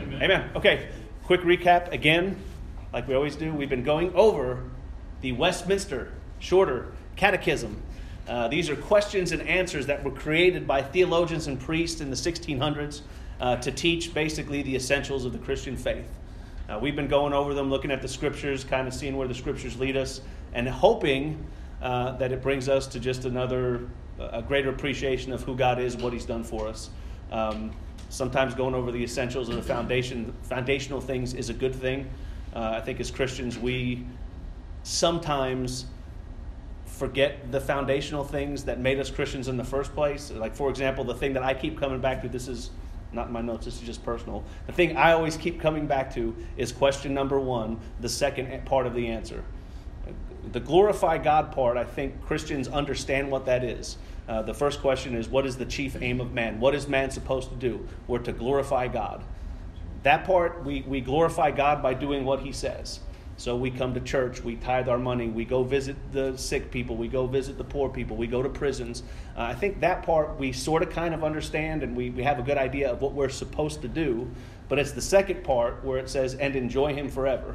Amen. Okay, quick recap again, like we always do. We've been going over the Westminster Shorter Catechism. These are questions and answers that were created by theologians and priests in the 1600s to teach basically the essentials of the Christian faith. We've been going over them, looking at the scriptures, kind of seeing where the scriptures lead us, and hoping that it brings us to just a greater appreciation of who God is, what He's done for us. Sometimes going over the essentials of the foundational things is a good thing. I think as Christians, we sometimes forget the foundational things that made us Christians in the first place. Like, for example, the thing that I keep coming back to, this is not in my notes, this is just personal. The thing I always keep coming back to is question number 1, the second part of the answer. The glorify God part, I think Christians understand what that is. The first question is, what is the chief aim of man? What is man supposed to do? We're to glorify God. That part, we glorify God by doing what He says. So we come to church, we tithe our money, we go visit the sick people, we go visit the poor people, we go to prisons. I think that part we sort of kind of understand, and we have a good idea of what we're supposed to do. But it's the second part where it says, and enjoy Him forever.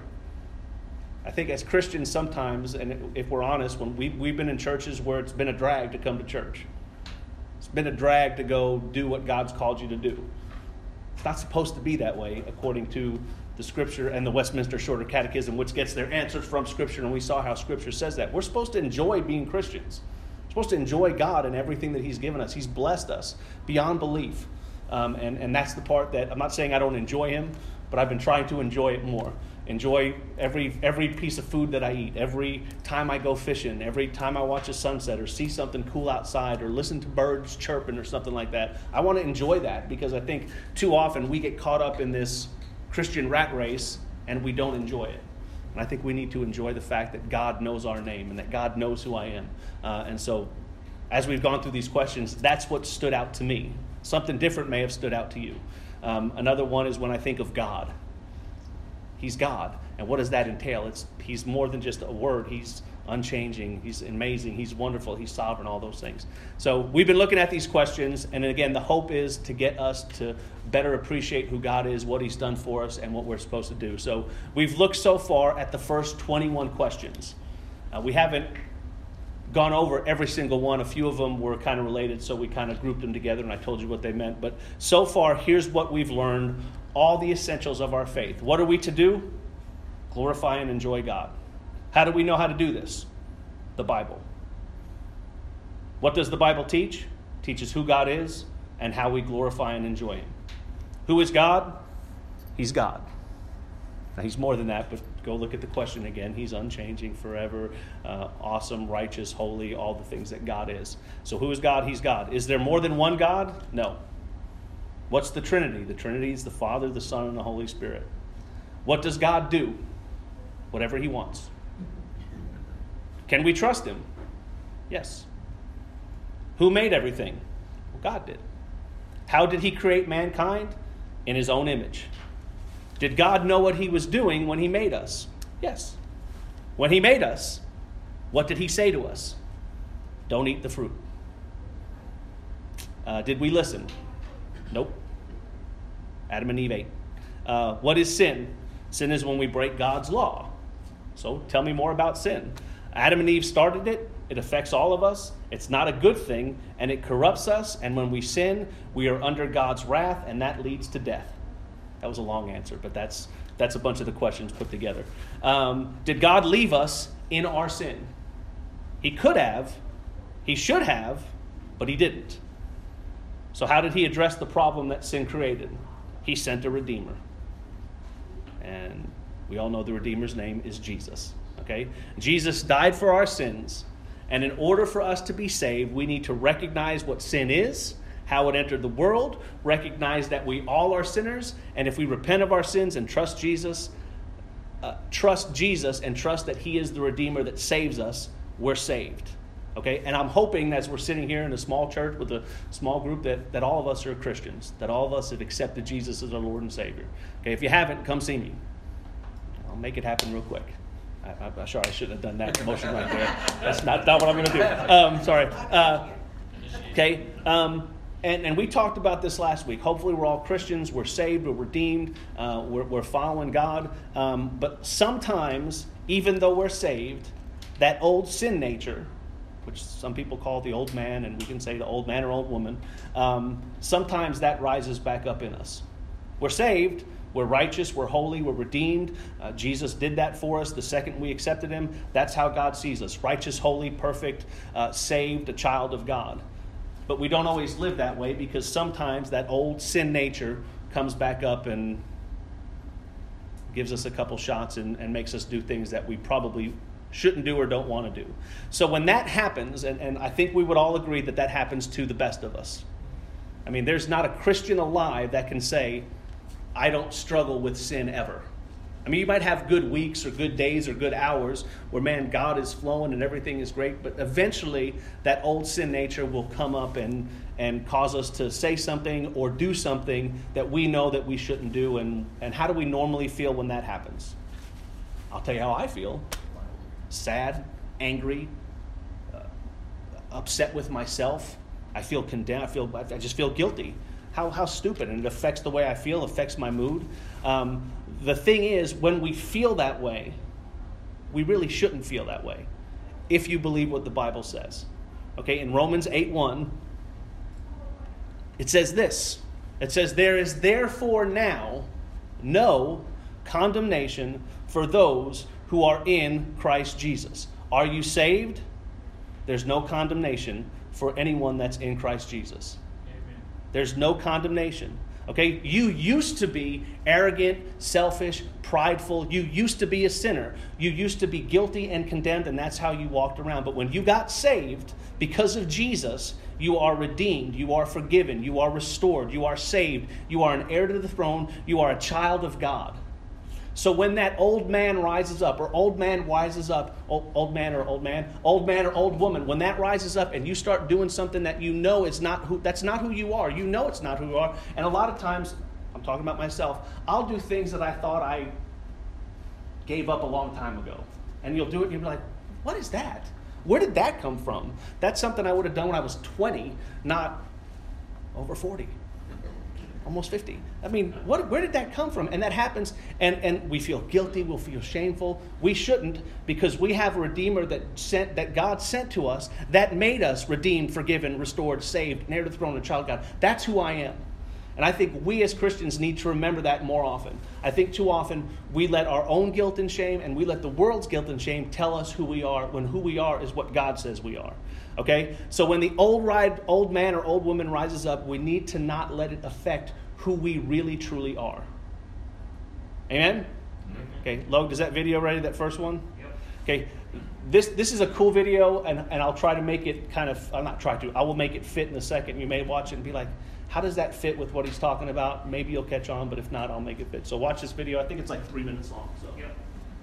I think as Christians sometimes, and if we're honest, when we've been in churches where it's been a drag to come to church. It's been a drag to go do what God's called you to do. It's not supposed to be that way according to the Scripture and the Westminster Shorter Catechism, which gets their answers from Scripture, and we saw how Scripture says that. We're supposed to enjoy being Christians. We're supposed to enjoy God and everything that He's given us. He's blessed us beyond belief. And that's the part that, I'm not saying I don't enjoy Him, but I've been trying to enjoy it more. Enjoy every piece of food that I eat, every time I go fishing, every time I watch a sunset or see something cool outside or listen to birds chirping or something like that. I want to enjoy that because I think too often we get caught up in this Christian rat race and we don't enjoy it. And I think we need to enjoy the fact that God knows our name and that God knows who I am. And so as we've gone through these questions, that's what stood out to me. Something different may have stood out to you. Another one is when I think of God. He's God. And what does that entail? He's more than just a word. He's unchanging. He's amazing. He's wonderful. He's sovereign, all those things. So we've been looking at these questions. And again, the hope is to get us to better appreciate who God is, what He's done for us, and what we're supposed to do. So we've looked so far at the first 21 questions. We haven't gone over every single one. A few of them were kind of related, so we kind of grouped them together, and I told you what they meant. But so far, here's what we've learned. All the essentials of our faith. What are we to do? Glorify and enjoy God. How do we know how to do this? The Bible. What does the Bible teach? It teaches who God is and how we glorify and enjoy Him. Who is God? He's God. Now, He's more than that, but go look at the question again. He's unchanging, forever, awesome, righteous, holy, all the things that God is. So who is God? He's God. Is there more than one God? No. What's the Trinity? The Trinity is the Father, the Son, and the Holy Spirit. What does God do? Whatever He wants. Can we trust Him? Yes. Who made everything? Well, God did. How did He create mankind? In His own image. Did God know what He was doing when He made us? Yes. When He made us, what did He say to us? Don't eat the fruit. Did we listen? Nope. Adam and Eve ate. What is sin? Sin is when we break God's law. So tell me more about sin. Adam and Eve started it. It affects all of us. It's not a good thing, and it corrupts us. And when we sin, we are under God's wrath, and that leads to death. That was a long answer, but that's a bunch of the questions put together. Did God leave us in our sin? He could have. He should have, but He didn't. So how did He address the problem that sin created? He sent a Redeemer. And we all know the Redeemer's name is Jesus. Okay? Jesus died for our sins. And in order for us to be saved, we need to recognize what sin is, how it entered the world, recognize that we all are sinners, and if we repent of our sins and trust Jesus and trust that He is the Redeemer that saves us, we're saved. Okay, and I'm hoping as we're sitting here in a small church with a small group that all of us are Christians, that all of us have accepted Jesus as our Lord and Savior. Okay, if you haven't, come see me. I'll make it happen real quick. I'm sorry, I shouldn't have done that motion right there. That's not what I'm going to do. Sorry. Okay, And we talked about this last week. Hopefully we're all Christians, we're saved, we're redeemed, we're following God. But sometimes, even though we're saved, that old sin nature, which some people call the old man, and we can say the old man or old woman, sometimes that rises back up in us. We're saved, we're righteous, we're holy, we're redeemed. Jesus did that for us the second we accepted him. That's how God sees us: righteous, holy, perfect, saved, a child of God. But we don't always live that way, because sometimes that old sin nature comes back up and gives us a couple shots and makes us do things that we probably shouldn't do or don't want to do. So when that happens, and I think we would all agree that that happens to the best of us. I mean, there's not a Christian alive that can say, I don't struggle with sin ever. I mean, you might have good weeks or good days or good hours where, man, God is flowing and everything is great, but eventually that old sin nature will come up and cause us to say something or do something that we know that we shouldn't do. And how do we normally feel when that happens? I'll tell you how I feel. Sad, angry, upset with myself. I feel condemned. I just feel guilty. How stupid. And it affects the way I feel, affects my mood. The thing is, when we feel that way, we really shouldn't feel that way, if you believe what the Bible says. Okay, in Romans 8:1, it says this. It says, there is therefore now no condemnation for those who are in Christ Jesus. Are you saved? There's no condemnation for anyone that's in Christ Jesus. Amen. There's no condemnation. Okay, you used to be arrogant, selfish, prideful. You used to be a sinner. You used to be guilty and condemned, and that's how you walked around. But when you got saved, because of Jesus, you are redeemed. You are forgiven. You are restored. You are saved. You are an heir to the throne. You are a child of God. So when that old man rises up, or old man rises up, old man or old woman, when that rises up and you start doing something that you know is that's not who you are. You know it's not who you are. And a lot of times, I'm talking about myself, I'll do things that I thought I gave up a long time ago. And you'll do it and you'll be like, what is that? Where did that come from? That's something I would have done when I was 20, not over 40. Almost 50. I mean, where did that come from? And that happens, and we feel guilty, we'll feel shameful. We shouldn't, because we have a Redeemer that God sent to us, that made us redeemed, forgiven, restored, saved, and heir to the throne of child of God. That's who I am. And I think we as Christians need to remember that more often. I think too often we let our own guilt and shame, and we let the world's guilt and shame tell us who we are, when who we are is what God says we are. Okay? So when the old man or old woman rises up, we need to not let it affect who we really truly are. Amen? Okay, Logan, is that video ready, that first one? Yep. Okay, this is a cool video, and I'll try to make it I will make it fit in a second. You may watch it and be like, how does that fit with what he's talking about? Maybe you'll catch on, but if not, I'll make it fit. So watch this video. I think it's like 3 minutes long. So. Yep.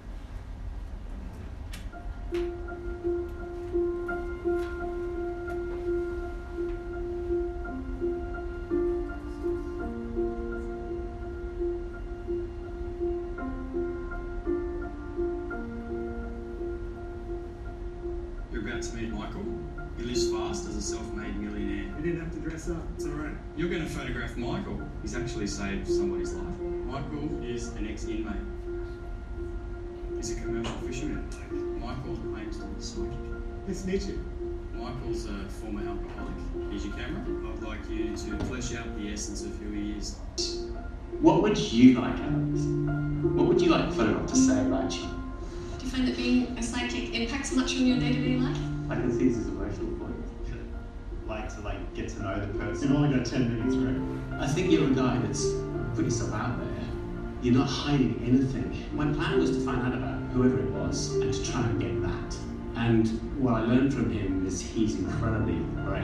To meet Michael. He lives fast as a self-made millionaire. You didn't have to dress up. It's all right. You're going to photograph Michael. He's actually saved somebody's life. Michael is an ex-inmate. He's a commercial fisherman. Michael claims to be psychic. Nice to meet you. Michael's a former alcoholic. Here's your camera. I'd like you to flesh out the essence of who he is. What would you like out of this? What would you like the photograph to say about you? Do you find that being a psychic impacts much on your day-to-day life? I can see this as emotional point. Like to get to know the person. You've only got 10 minutes, right? I think you're a guy that's put yourself out there. You're not hiding anything. My plan was to find out about whoever it was and to try and get that. And what I learned from him is he's incredibly brave.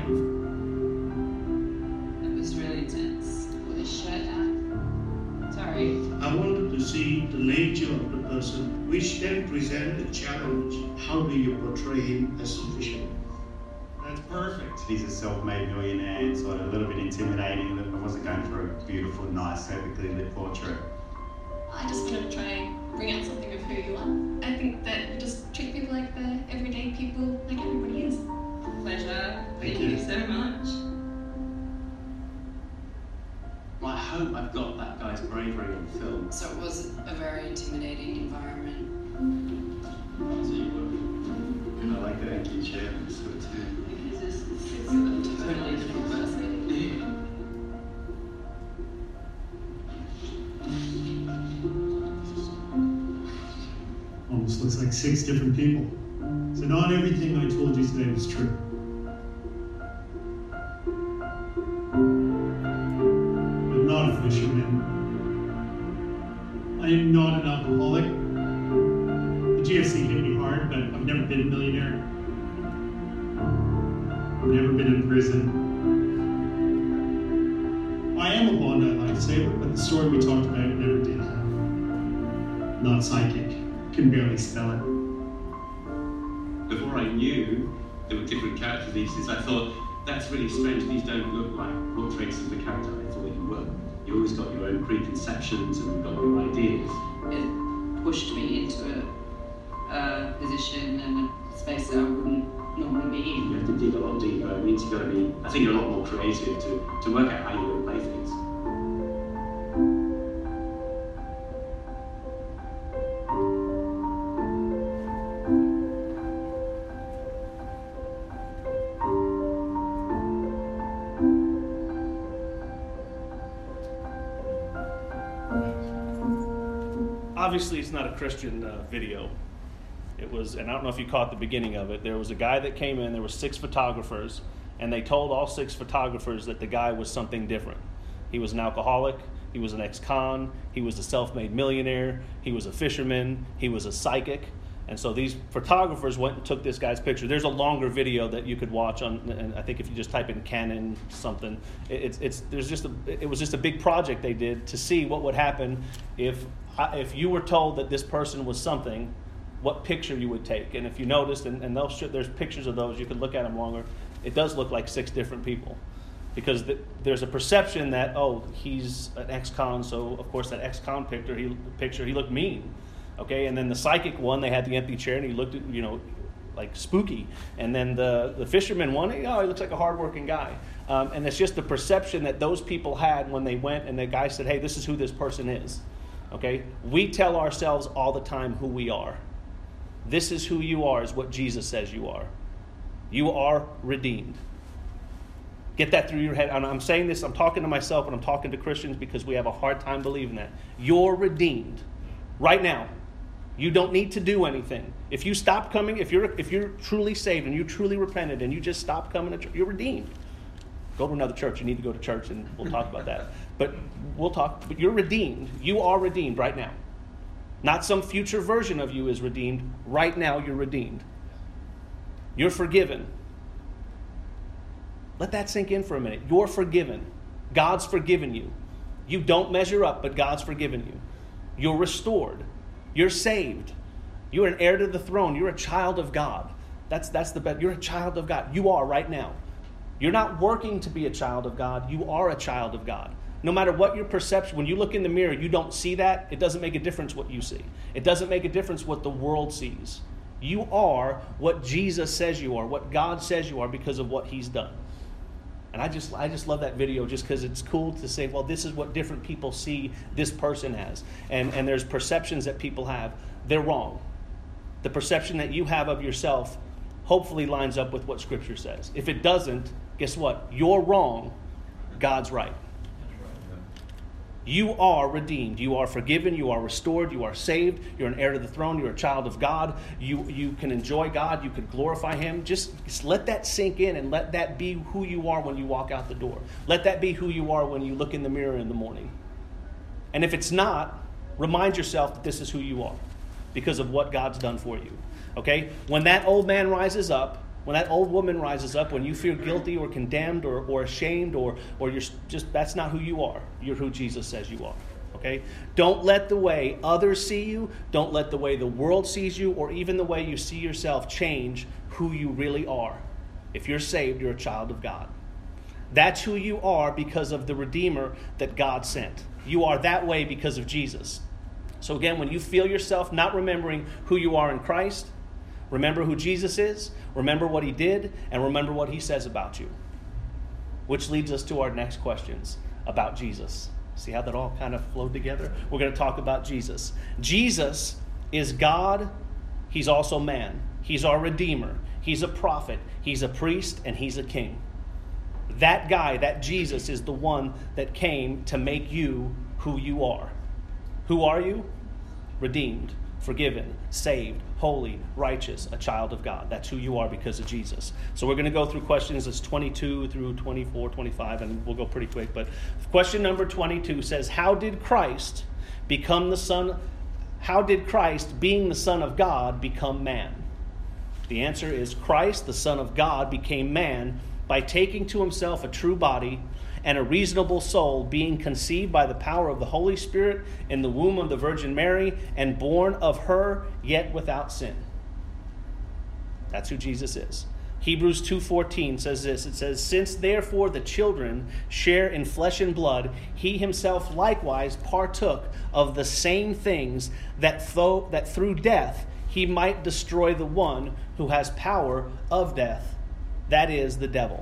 It was really intense. With his shirt out. Sorry. I wanted to see the nature of the person, which then present a challenge. How do you portray him as a fisherman? That's perfect. He's a self-made millionaire, sort of a little bit intimidating. I wasn't going for a beautiful, nice, perfectly lit portrait. I just wanted to try and bring out something of who you are. I think that you just treat people like they're everyday people, like everybody is. Pleasure. Thank you so much. hope I've got that guy's bravery on film. So it was a very intimidating environment. So you were. I like the empty chair. It's good too. Because it's a totally different person. Yeah. Almost looks like 6 different people. So not everything I told you today was true. I'm not a fisherman. I am not an alcoholic. The GFC hit me hard, but I've never been a millionaire. I've never been in prison. I am a Bondi lifesaver, but the story we talked about never did happen. Not psychic. Can barely spell it. Before I knew there were different character pieces, I thought, that's really strange. These don't look like portraits of the character I thought you were. You always got your own preconceptions and you've got your ideas. It pushed me into a position and a space that I wouldn't normally be in. You have to dig a lot deeper. It means you've got to be, I think, a lot more creative to work out how you're going to play things. Obviously, it's not a Christian video. It was, and I don't know if you caught the beginning of it. There was a guy that came in. There were 6 photographers, and they told all 6 photographers that the guy was something different. He was an alcoholic. He was an ex-con. He was a self-made millionaire. He was a fisherman. He was a psychic. And so these photographers went and took this guy's picture. There's a longer video that you could watch on, and I think if you just type in Canon something, it was just a big project they did to see what would happen if you were told that this person was something, what picture you would take. And if you noticed, and there's pictures of those, you could look at them longer. It does look like 6 different people, because there's a perception that, oh, he's an ex-con, so of course that ex-con picture he looked mean. Okay, and then the psychic one, they had the empty chair, and he looked, like spooky. And then the fisherman one, he looks like a hardworking guy. And it's just the perception that those people had when they went, and the guy said, hey, this is who this person is. Okay, we tell ourselves all the time who we are. This is who you are, is what Jesus says you are. You are redeemed. Get that through your head. And I'm saying this, I'm talking to myself, and I'm talking to Christians because we have a hard time believing that. You're redeemed right now. You don't need to do anything. If you stop coming, if you're truly saved and you truly repented and you just stop coming to church, you're redeemed. Go to another church. You need to go to church, and we'll talk about that. But But you're redeemed. You are redeemed right now. Not some future version of you is redeemed. Right now, you're redeemed. You're forgiven. Let that sink in for a minute. You're forgiven. God's forgiven you. You don't measure up, but God's forgiven you. You're restored. You're saved. You're an heir to the throne. You're a child of God. That's the best. You're a child of God. You are right now. You're not working to be a child of God. You are a child of God. No matter what your perception, when you look in the mirror, you don't see that. It doesn't make a difference what you see. It doesn't make a difference what the world sees. You are what Jesus says you are, what God says you are, because of what He's done. And I just love that video just because it's cool to say, well, this is what different people see this person as. And there's perceptions that people have. They're wrong. The perception that you have of yourself hopefully lines up with what Scripture says. If it doesn't, guess what? You're wrong. God's right. You are redeemed. You are forgiven. You are restored. You are saved. You're an heir to the throne. You're a child of God. You can enjoy God. You can glorify Him. Just let that sink in, and let that be who you are when you walk out the door. Let that be who you are when you look in the mirror in the morning. And if it's not, remind yourself that this is who you are because of what God's done for you. Okay? When that old man rises up, when that old woman rises up, when you feel guilty or condemned or ashamed or you're just, that's not who you are. You're who Jesus says you are. Okay? Don't let the way others see you, don't let the way the world sees you, or even the way you see yourself change who you really are. If you're saved, you're a child of God. That's who you are because of the Redeemer that God sent. You are that way because of Jesus. So again, when you feel yourself not remembering who you are in Christ, remember who Jesus is, remember what He did, and remember what He says about you. Which leads us to our next questions about Jesus. See how that all kind of flowed together? We're going to talk about Jesus. Jesus is God. He's also man. He's our Redeemer. He's a prophet. He's a priest, and he's a king. That guy, that Jesus, is the one that came to make you who you are. Who are you? Redeemed, forgiven, saved, holy, righteous, a child of God. That's who you are because of Jesus. So we're going to go through questions that's 22 through 24, 25, and we'll go pretty quick. But question number 22 says, how did Christ, being the Son of God, become man? The answer is Christ, the Son of God, became man by taking to himself a true body and a reasonable soul, being conceived by the power of the Holy Spirit in the womb of the Virgin Mary, and born of her, yet without sin. That's who Jesus is. Hebrews 2:14 says this. It says, since therefore the children share in flesh and blood, he himself likewise partook of the same things, that through death he might destroy the one who has power of death, that is, the devil.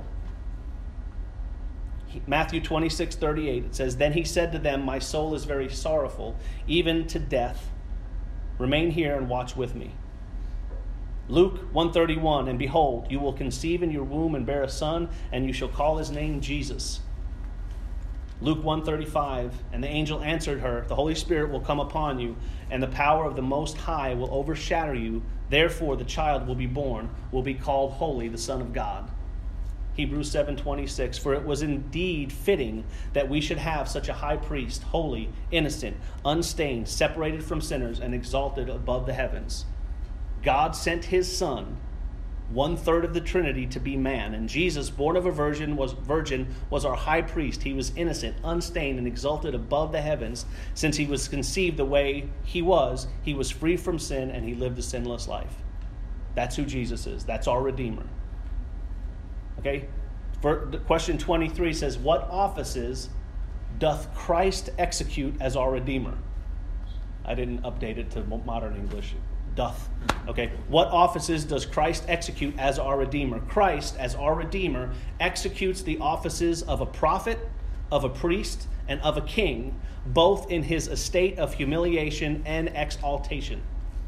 Matthew 26:38, it says, then he said to them, my soul is very sorrowful, even to death. Remain here and watch with me. Luke 1:31, and behold, you will conceive in your womb and bear a son, and you shall call his name Jesus. Luke 1:35, and the angel answered her, the Holy Spirit will come upon you, and the power of the Most High will overshadow you. Therefore the child will be born, will be called Holy, the Son of God. Hebrews 7:26, for it was indeed fitting that we should have such a high priest, holy, innocent, unstained, separated from sinners, and exalted above the heavens. God sent his Son, 1/3 of the Trinity, to be man. And Jesus, born of a virgin, was our high priest. He was innocent, unstained, and exalted above the heavens. Since he was conceived the way he was free from sin, and he lived a sinless life. That's who Jesus is. That's our Redeemer. Okay? Question 23 says, what offices doth Christ execute as our Redeemer? I didn't update it to modern English. Doth. Okay. What offices does Christ execute as our Redeemer? Christ, as our Redeemer, executes the offices of a prophet, of a priest, and of a king, both in his estate of humiliation and exaltation.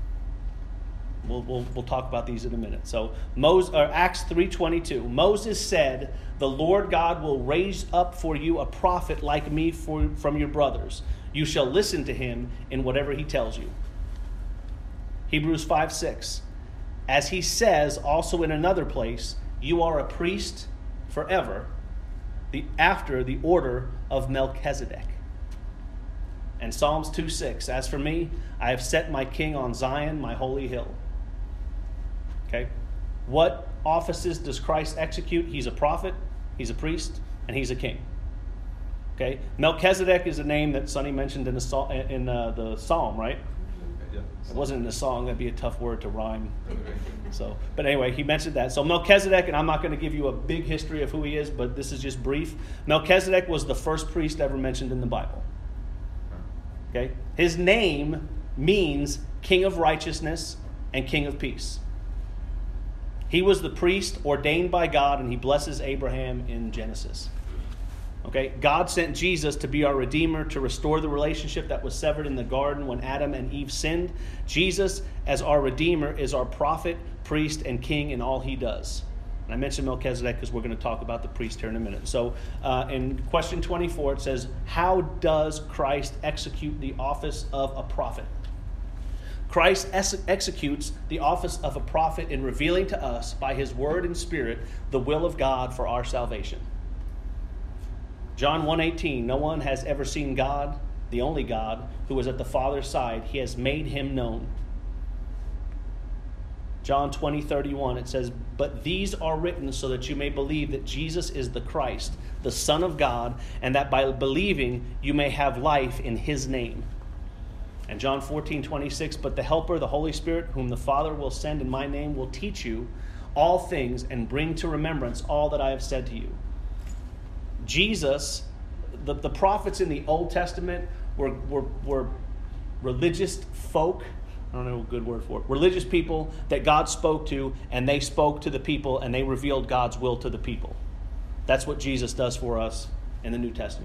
We'll talk about these in a minute. So Acts 3:22. Moses said, the Lord God will raise up for you a prophet like me from your brothers. You shall listen to him in whatever he tells you. Hebrews 5:6. As he says also in another place, you are a priest forever, after the order of Melchizedek. And Psalms 2:6. As for me, I have set my king on Zion, my holy hill. Okay? What offices does Christ execute? He's a prophet, he's a priest, and he's a king. Okay? Melchizedek is a name that Sonny mentioned in the psalm, right? It wasn't in the song. That'd be a tough word to rhyme. But anyway, he mentioned that. So Melchizedek, and I'm not going to give you a big history of who he is, but this is just brief. Melchizedek was the first priest ever mentioned in the Bible. Okay? His name means King of Righteousness and King of Peace. He was the priest ordained by God, and he blesses Abraham in Genesis. Okay, God sent Jesus to be our Redeemer, to restore the relationship that was severed in the garden when Adam and Eve sinned. Jesus, as our Redeemer, is our prophet, priest, and king in all he does. And I mentioned Melchizedek because we're going to talk about the priest here in a minute. So in question 24, it says, how does Christ execute the office of a prophet? Christ executes the office of a prophet in revealing to us by his word and spirit the will of God for our salvation. John 1:18, no one has ever seen God, the only God, who is at the Father's side. He has made him known. John 20:31, it says, but these are written so that you may believe that Jesus is the Christ, the Son of God, and that by believing you may have life in his name. And John 14:26, but the Helper, the Holy Spirit, whom the Father will send in my name, will teach you all things and bring to remembrance all that I have said to you. Jesus, the prophets in the Old Testament were religious folk. I don't know a good word for it. Religious people that God spoke to, and they spoke to the people, and they revealed God's will to the people. That's what Jesus does for us in the New Testament.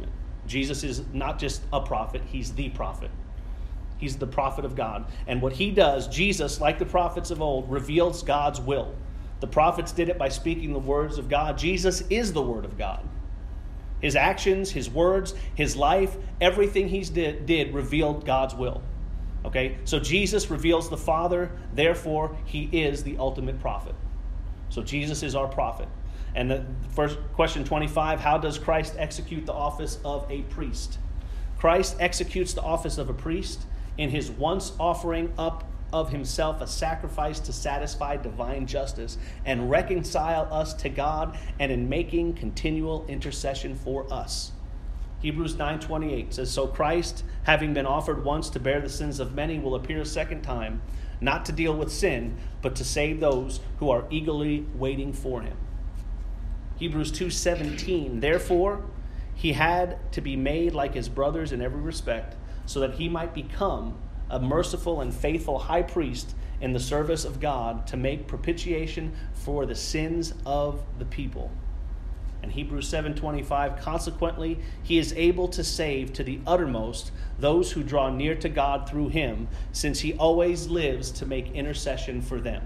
Jesus is not just a prophet, he's the prophet. He's the prophet of God. And what he does, Jesus, like the prophets of old, reveals God's will. The prophets did it by speaking the words of God. Jesus is the word of God. His actions, his words, his life, everything he did revealed God's will. Okay? So Jesus reveals the Father, therefore he is the ultimate prophet. So Jesus is our prophet. And the first question 25, how does Christ execute the office of a priest? Christ executes the office of a priest in his once offering up of himself a sacrifice to satisfy divine justice and reconcile us to God, and in making continual intercession for us. Hebrews 9:28 says, so Christ, having been offered once to bear the sins of many, will appear a second time, not to deal with sin, but to save those who are eagerly waiting for him. Hebrews 2:17, therefore he had to be made like his brothers in every respect, so that he might become a merciful and faithful high priest in the service of God to make propitiation for the sins of the people. And Hebrews 7:25, consequently, he is able to save to the uttermost those who draw near to God through him, since he always lives to make intercession for them.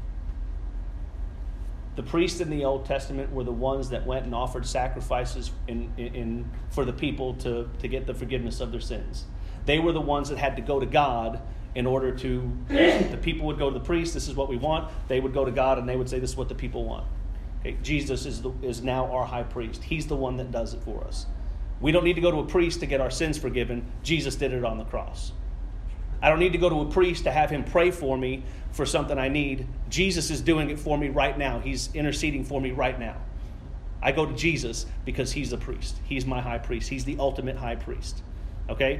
The priests in the Old Testament were the ones that went and offered sacrifices for the people to get the forgiveness of their sins. They were the ones that had to go to God in order to, the people would go to the priest, this is what we want. They would go to God and they would say, this is what the people want. Okay, Jesus is now our high priest. He's the one that does it for us. We don't need to go to a priest to get our sins forgiven. Jesus did it on the cross. I don't need to go to a priest to have him pray for me for something I need. Jesus is doing it for me right now. He's interceding for me right now. I go to Jesus because he's the priest. He's my high priest. He's the ultimate high priest. Okay?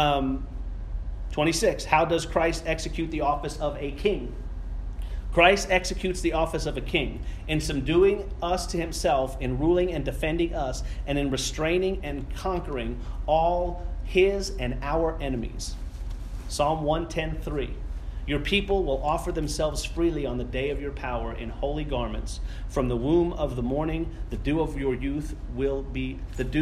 26. How does Christ execute the office of a king? Christ executes the office of a king in subduing us to himself, in ruling and defending us, and in restraining and conquering all his and our enemies. Psalm 110:3. Your people will offer themselves freely on the day of your power in holy garments. From the womb of the morning, the dew of your youth will be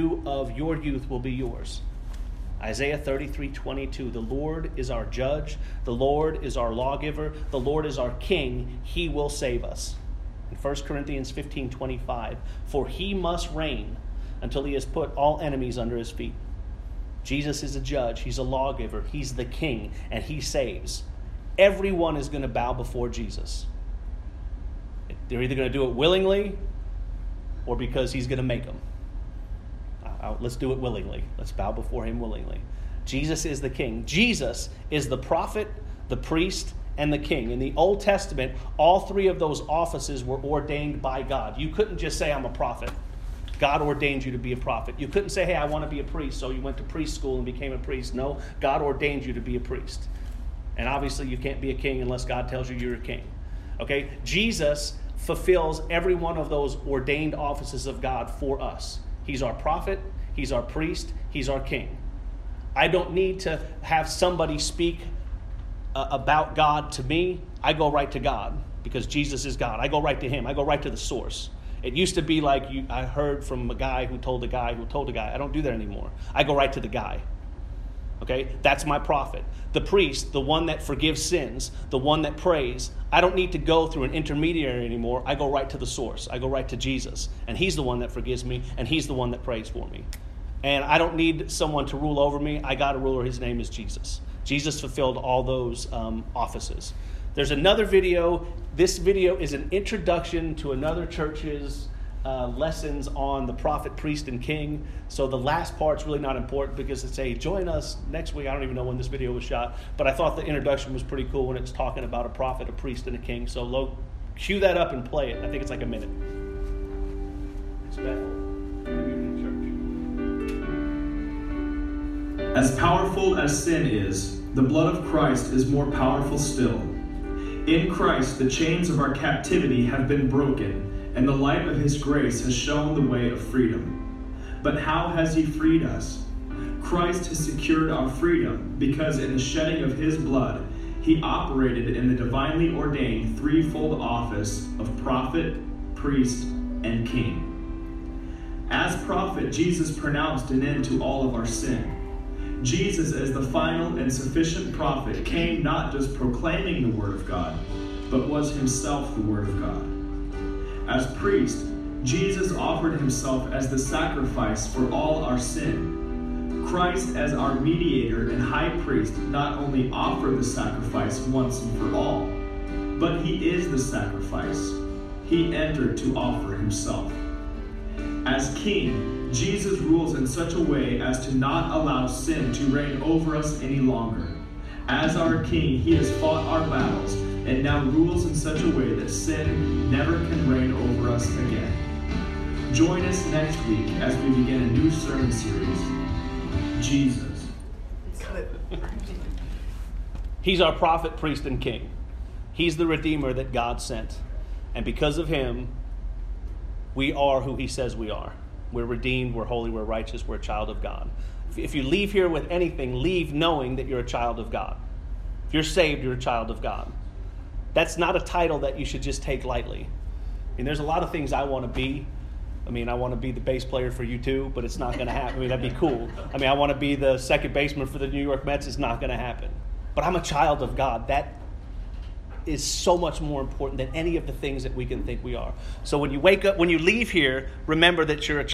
yours. Isaiah 33:22. The Lord is our judge. The Lord is our lawgiver. The Lord is our king. He will save us. In 1 Corinthians 15:25. For he must reign until he has put all enemies under his feet. Jesus is a judge. He's a lawgiver. He's the king, and he saves. Everyone is going to bow before Jesus. They're either going to do it willingly or because he's going to make them. Let's do it willingly. Let's bow before him willingly. Jesus is the king. Jesus is the prophet, the priest, and the king. In the Old Testament, all three of those offices were ordained by God. You couldn't just say, I'm a prophet. God ordained you to be a prophet. You couldn't say, hey, I want to be a priest, so you went to priest school and became a priest. No, God ordained you to be a priest. And obviously you can't be a king unless God tells you you're a king. Okay? Jesus fulfills every one of those ordained offices of God for us. He's our prophet, he's our priest, he's our king. I don't need to have somebody speak about God to me. I go right to God because Jesus is God. I go right to him. I go right to the source. It used to be like I heard from a guy who told a guy who told a guy. I don't do that anymore. I go right to the guy. Okay? That's my prophet. The priest, the one that forgives sins, the one that prays. I don't need to go through an intermediary anymore. I go right to the source. I go right to Jesus. And he's the one that forgives me, and he's the one that prays for me. And I don't need someone to rule over me. I got a ruler. His name is Jesus. Jesus fulfilled all those offices. There's another video. This video is an introduction to another church's lessons on the prophet, priest, and king. So the last part's really not important because it's join us next week. I don't even know when this video was shot, but I thought the introduction was pretty cool when it's talking about a prophet, a priest, and a king. So cue that up and play it. I think it's like a minute. It's Bethel. As powerful as sin is, the blood of Christ is more powerful still. In Christ, the chains of our captivity have been broken, and the light of his grace has shown the way of freedom. But how has he freed us? Christ has secured our freedom because in the shedding of his blood, he operated in the divinely ordained threefold office of prophet, priest, and king. As prophet, Jesus pronounced an end to all of our sin. Jesus, as the final and sufficient prophet, came not just proclaiming the Word of God, but was himself the Word of God. As priest, Jesus offered himself as the sacrifice for all our sin. Christ, as our mediator and high priest, not only offered the sacrifice once and for all, but he is the sacrifice. He entered to offer himself. As king, Jesus rules in such a way as to not allow sin to reign over us any longer. As our king, he has fought our battles and now rules in such a way that sin never can reign over us again. Join us next week as we begin a new sermon series, Jesus. He's our prophet, priest, and king. He's the Redeemer that God sent. And because of him, we are who he says we are. We're redeemed, we're holy, we're righteous, we're a child of God. If you leave here with anything, leave knowing that you're a child of God. If you're saved, you're a child of God. That's not a title that you should just take lightly. I mean, there's a lot of things I want to be. I mean, I want to be the bass player for U2, but it's not going to happen. I mean, that'd be cool. I mean, I want to be the second baseman for the New York Mets. It's not going to happen. But I'm a child of God. That is so much more important than any of the things that we can think we are. So when you wake up, when you leave here, remember that you're a